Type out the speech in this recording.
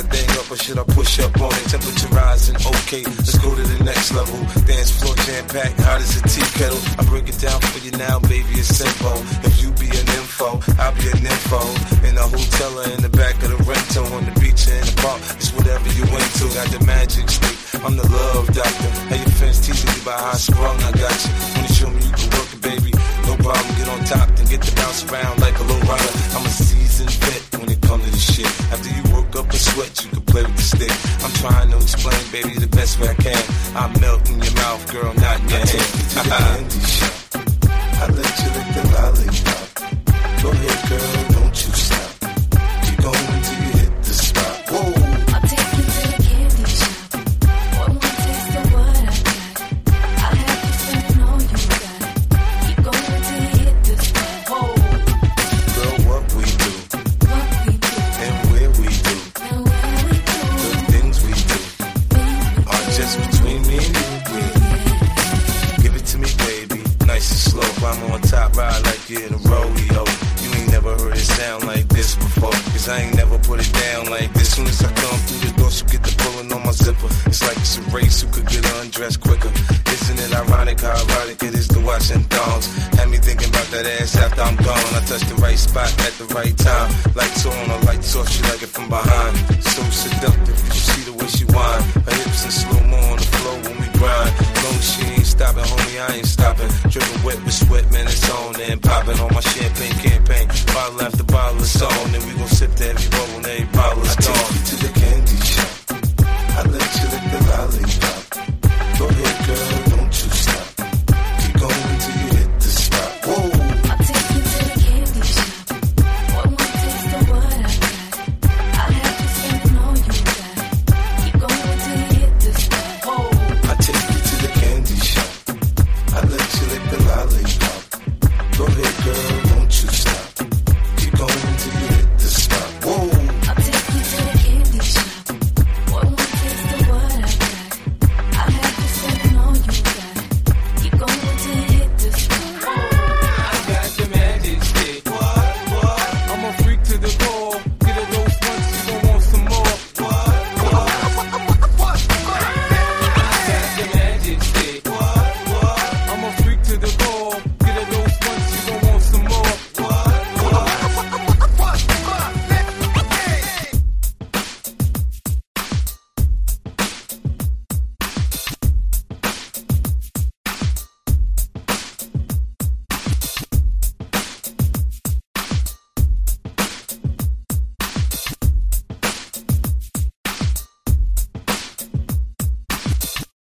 that thing up or should I push up on it? Temperature rising, okay, let's go to the next level. Dance floor jam-packed, hot as a tea kettle. I break it down for you now, baby, it's simple. If you be an info, I'll be an info. In a hotel or in the back of the rental, on the beach or in the park, it's whatever you into. Got the magic stick, I'm the love doctor. Hey, your friends teasing you about how I sprung, I got you. When you show me you can work it, baby, no problem, get on top, then get to bounce around like a low rider. I'm a seasoned vet when it comes to this shit. After you work up a sweat, you can play with the stick. I'm trying to explain, baby, the best way I can. I melt in your mouth, girl, not in your hand. To the candy shop, I let you lick the lollipop. Go ahead, girl, don't you stop. Keep going till you hit the spot. Whoa. I'll take you to the candy shop. One more taste of what I got. I'll have you spending all you got. Keep going till you hit the spot. Whoa. Girl, what we do, What we do, and where we do, and where we do, the things we do are just between me and you. Give it to me, baby, nice and slow. I'm on top, ride like you're in a rodeo. You ain't never heard it sound like this before, cause I ain't never put it down like this. Soon as I come through the door, she get the pulling on my zipper. It's like it's a race, who could get undressed quicker. Isn't it ironic how erotic it is to watch them thongs? Had me thinking about that ass after I'm gone. I touch the right spot at the right time. Lights on or lights off, she like it from behind. So seductive, you see the way she whine. Her hips in slow-mo on the floor when we grind. Long as she ain't stopping, homie, I ain't stopping. Dripping wet with sweat, man, it's on and popping on my champagne campaign. Bottle after bottle, it's on